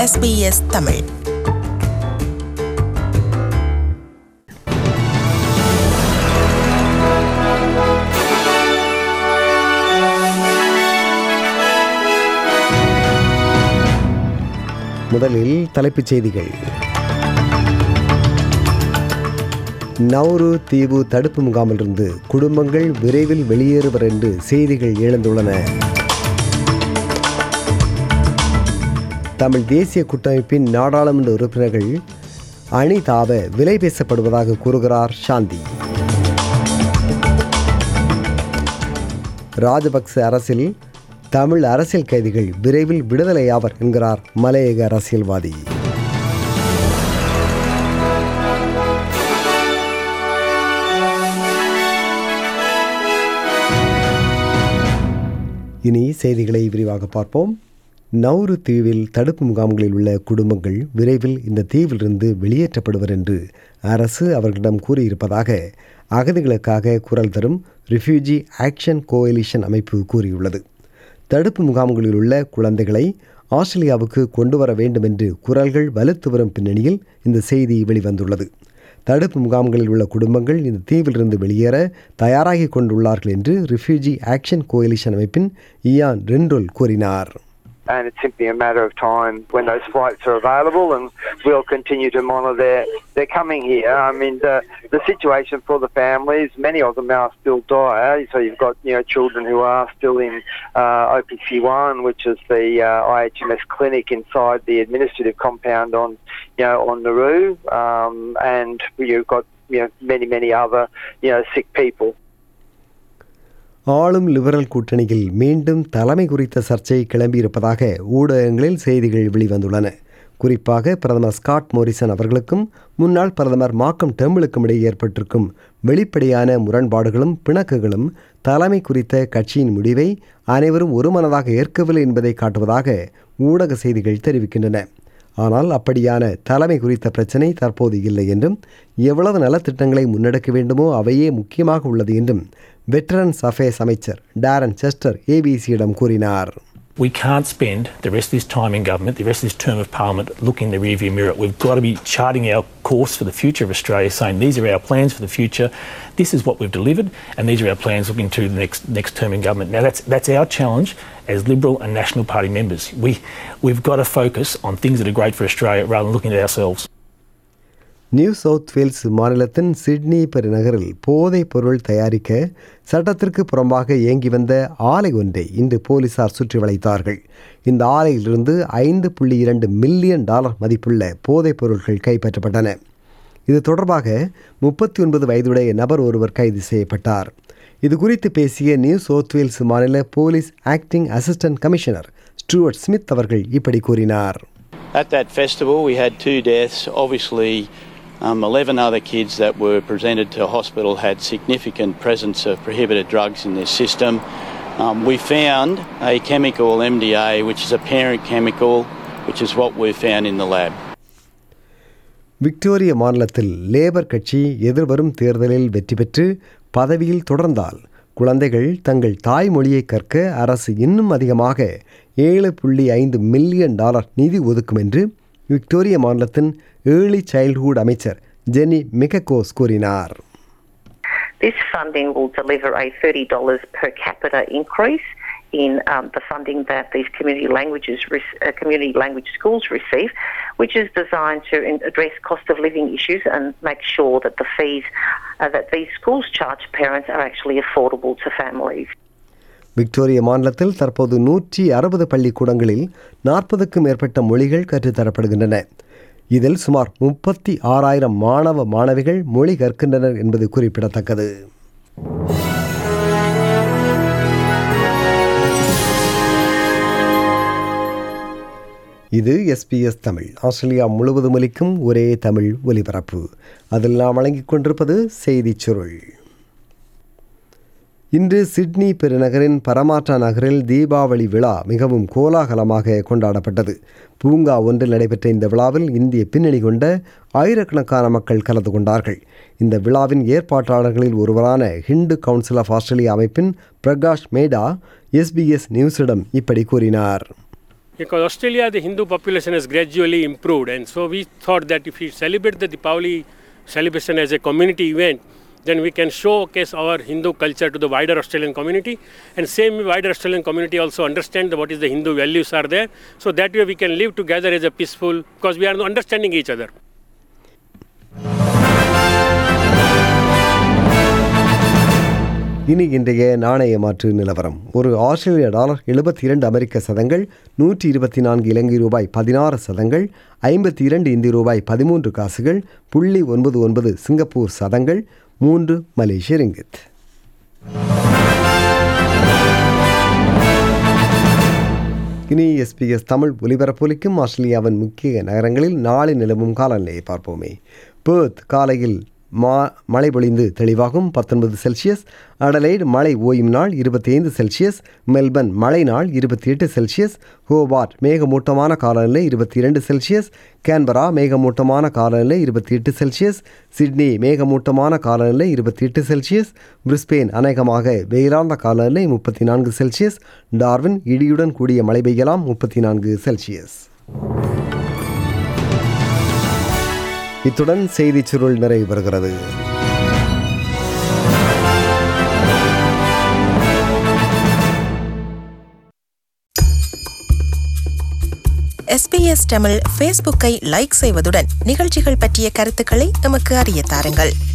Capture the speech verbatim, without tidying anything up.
S B S Tamil. முதலில் தலைப்புச் செய்திகள். நௌரு தீவு தடுப்பு முகாமிலிருந்து குடும்பங்கள் விரைவில் வெளியேறுவர் என்று செய்திகள் எழுந்துள்ளன. தமிழ் தேசிய கூட்டமைப்பின் நாடாளுமன்ற உறுப்பினர்கள் அணி தாவ விலை பேசப்படுவதாக கூறுகிறார் சாந்தி. ராஜபக்ச அரசில் தமிழ் அரசியல் கைதிகள் விரைவில் விடுதலையாவர் என்கிறார் மலையக அரசியல்வாதி. இனி செய்திகளை விரிவாக பார்ப்போம். நௌரு தீவில் தடுப்பு முகாம்களில் உள்ள குடும்பங்கள் விரைவில் இந்த தீவிலிருந்து வெளியேற்றப்படுவர் என்று அரசு அவர்களிடம் கூறியிருப்பதாக அகதிகளுக்காக குரல் தரும் ரிஃப்யூஜி ஆக்ஷன் கோயலிஷன் அமைப்பு கூறியுள்ளது. தடுப்பு முகாம்களில் உள்ள குழந்தைகளை ஆஸ்திரேலியாவுக்கு கொண்டு வர வேண்டும் என்று குரல்கள் வலுத்து வரும் பின்னணியில் இந்த செய்தி வெளிவந்துள்ளது. தடுப்பு முகாம்களில் உள்ள குடும்பங்கள் இந்த தீவிலிருந்து வெளியேற தயாராகி கொண்டுள்ளார்கள் என்று ரிஃப்யூஜி ஆக்ஷன் கோயலிஷன் அமைப்பின் இயான் ரெண்டோல் கூறினார். And it's simply a matter of time when those flights are available, and we'll continue to monitor their, their coming here. I mean, the, the situation for the families, many of them are still dire. So you've got, you know, children who are still in uh, O P C one, which is the uh, I H M S clinic inside the administrative compound on, you know, on Nauru, um, and you've got, you know, many, many other, you know, sick people. ஆளும் liberal கூட்டணியில் மீண்டும் தலைமை குறித்த சர்ச்சை கிளம்பியிருப்பதாக ஊடகங்களில் செய்திகள் வெளிவந்துள்ளன. குறிப்பாக பிரதமர் ஸ்காட் மோரிசன் அவர்களுக்கும் முன்னாள் பிரதமர் மாக்கம் டெர்ம்பிளுக்கும் இடையே ஏற்பட்டிருக்கும் வெளிப்படையான முரண்பாடுகளும் பிணக்குகளும் தலைமை குறித்த கட்சியின் முடிவை அனைவரும் ஒருமனதாக ஏற்கவில்லை என்பதை காட்டுவதாக ஊடக செய்திகள் தெரிவிக்கின்றன. ஆனால் அப்படியான தலைமை குறித்த பிரச்சினை தற்போது இல்லை என்றும் எவ்வளவு நலத்திட்டங்களை முன்னெடுக்க வேண்டுமோ அவையே முக்கியமாக உள்ளது என்றும் வெட்டரன்ஸ் அஃபேர்ஸ் அமைச்சர் டாரன் செஸ்டர் ஏபிசியிடம் கூறினார். We can't spend the rest of this time in government, the rest of this term of parliament, looking in the rearview mirror. We've got to be charting our course for the future of Australia, saying these are our plans for the future, this is what we've delivered, and these are our plans looking to the next next term in government. Now that's that's our challenge as Liberal and National Party members. We, we've got to focus on things that are great for Australia rather than looking at ourselves. New South Wales மாநிலத்தின் Sydney பெருநகரில் போதைப் பொருள் தயாரிக்க சட்டத்திற்கு புறம்பாக இயங்கி வந்த ஆலை ஒன்றை இன்று போலீசார் சுற்றி வளைத்தார்கள். இந்த ஆலையிலிருந்து ஐந்து புள்ளி இரண்டு மில்லியன் டாலர் மதிப்புள்ள போதைப் பொருட்கள் கைப்பற்றப்பட்டன. இது தொடர்பாக முப்பத்தி ஒன்பது வயதுடைய நபர் ஒருவர் கைது செய்யப்பட்டார். இது குறித்து பேசிய நியூ சவுத் வேல்ஸ் மாநில police acting assistant commissioner Stuart Smith அவர்கள் இப்படி கூறினார். At that festival we had two deaths. Obviously Um, eleven other kids that were presented to hospital had significant presence of prohibited drugs in their system. Um, we found a chemical, M D A, which is a parent chemical, which is what we found in the lab. Victoria மாநிலத்தில் Labor கட்சி எதிர்வரும் தேர்தலில் வெற்றி பெற்று பதவியில் தொடர்ந்தால் குழந்தைகள் தங்கள் தாய்மொழியை கற்க அரசு இன்னும் அதிகமாக ஏழு புள்ளி ஐந்து மில்லியன் டாலர் நிதி ஒதுக்கும் என்று விக்டோரிய மாநிலத்தின் ஏர்லி சைல்ட்ஹுட் அமைச்சர் ஜெனி மிகக்கோஸ் கூறினார். This funding will deliver a thirty dollars per capita increase in um, the funding that these community languages, uh, community language schools receive, which is designed to address cost of living issues and make sure that the fees uh, that these schools charge parents are actually affordable to families. Victoria மாநிலத்தில் தற்போது நூற்றி அறுபது பள்ளிக்கூடங்களில் நாற்பதுக்கும் மேற்பட்ட மொழிகள் கற்றுத்தரப்படுகின்றன. இதில் சுமார் முப்பத்தி ஆறாயிரம் மாணவ மாணவிகள் மொழி கற்கின்றனர் என்பது குறிப்பிடத்தக்கது. இது S B S Tamil, Australia முழுவதும் ஒலிக்கும் ஒரே தமிழ் ஒலிபரப்பு. அதில் நாம் வழங்கிக் கொண்டிருப்பது செய்திச் சுருள். இன்று சிட்னி பெருநகரின் பரமாற்றா நகரில் தீபாவளி விழா மிகவும் கோலாகலமாக கொண்டாடப்பட்டது. பூங்கா ஒன்றில் நடைபெற்ற இந்த விழாவில் இந்திய பின்னணி கொண்ட ஆயிரக்கணக்கான மக்கள் கலந்து கொண்டார்கள். இந்த விழாவின் ஏற்பாட்டாளர்களில் ஒருவரான ஹிந்து கவுன்சில் ஆஃப் ஆஸ்திரேலியா அமைப்பின் பிரகாஷ் மேடா எஸ்பிஎஸ் நியூஸிடம் இப்படி கூறினார். Because Australia, the Hindu population has gradually improved, and so we thought that if we celebrate the Deepavali celebration as a community event, then we can showcase our Hindu culture to the wider Australian community, and same wider Australian community also understand what is the Hindu values are there, so that way we can live together as a peaceful, because we are understanding each other. இனி இன்றைய நாணய மாற்று நிலவரம். ஒரு ஆஸ்திரேலிய dollar எழுபத்தி இரண்டு அமெரிக்க சதங்கள், நூற்றி இருபத்தி நான்கு இலங்கை ரூபாய் பதினாறு சதங்கள், ஐம்பத்தி இரண்டு இந்திய ரூபாய் பதிமூன்று காசுகள், புள்ளி ஒன்பது ஒன்பது சிங்கப்பூர் சதங்கள், மூன்று மலேசிய ரிங்கித். இனி எஸ்பிஎஸ் தமிழ் ஒலிபரப்பொலிக்கும் ஆஸ்திரேலியாவின் முக்கிய நகரங்களில் நாளை நிலவும் காலநிலையை பார்ப்போமே. பெர்த் காலையில் மா மழை பொழிந்து தெளிவாகும் பத்தொன்பது செல்சியஸ். அடலைடு மழை ஓயும் நாள் இருபத்தி ஐந்து செல்சியஸ். மெல்பர்ன் மழை நாள் இருபத்தி எட்டு செல்சியஸ். ஹோபார்ட் மேகமூட்டமான காலநிலை இருபத்தி இரண்டு செல்சியஸ். கேன்பரா மேகமூட்டமான காலநிலை இருபத்தி எட்டு செல்சியஸ். சிட்னி மேகமூட்டமான காலநிலை இருபத்தி எட்டு செல்சியஸ். பிரிஸ்பெயின் அநேகமாக வெயிலார்ந்த காலநிலை முப்பத்தி நான்கு செல்சியஸ். டார்வின் இடியுடன் கூடிய மழை பெய்யலாம் முப்பத்தி நான்கு செல்சியஸ். இத்துடன் செய்திச் சுருள் நிறைவு பெறுகிறது. எஸ்பிஎஸ் தமிழ் ஃபேஸ்புக்கை லைக் செய்வதுடன் நிகழ்ச்சிகள் பற்றிய கருத்துக்களை எமக்கு அறிய தாருங்கள்.